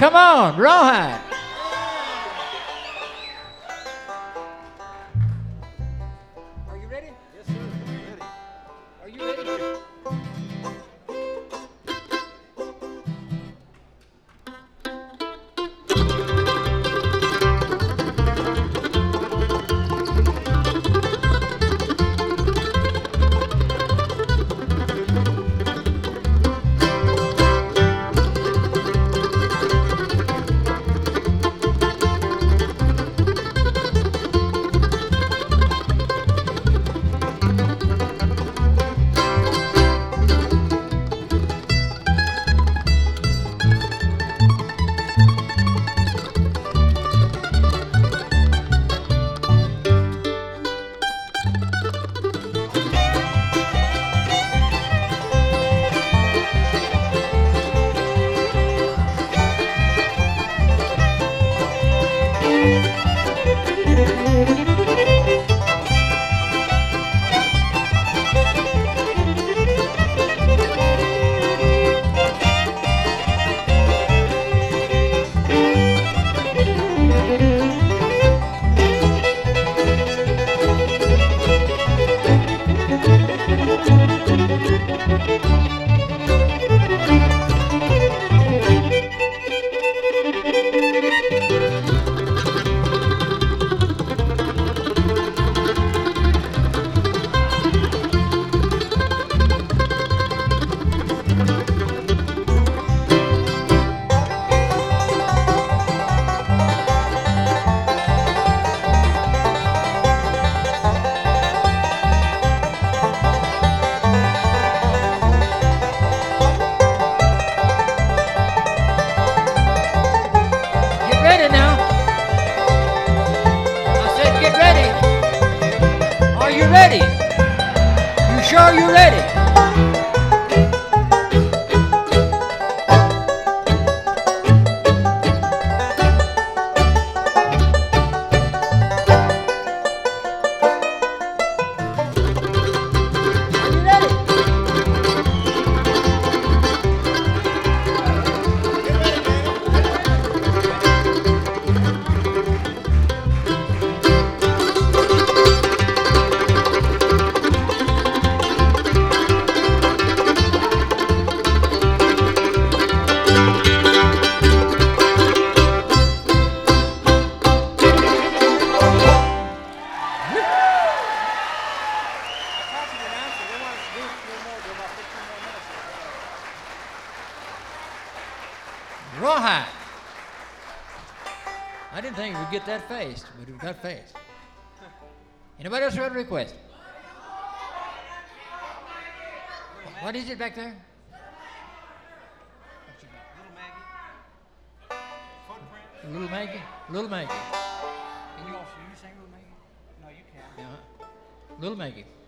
Come on, Rawhide. Are you ready? Yes, sir. Ready. Are you ready? Get ready now. I said get ready. Are you ready? You sure you're ready? Are you ready? Rawhide. I didn't think we'd get that fast, but we got fast. Anybody else have a request? What is it back there? Little Maggie. Footprint. Little Maggie? Little Maggie. Can you sing Little Maggie? No, you can't. Uh-huh. Little Maggie.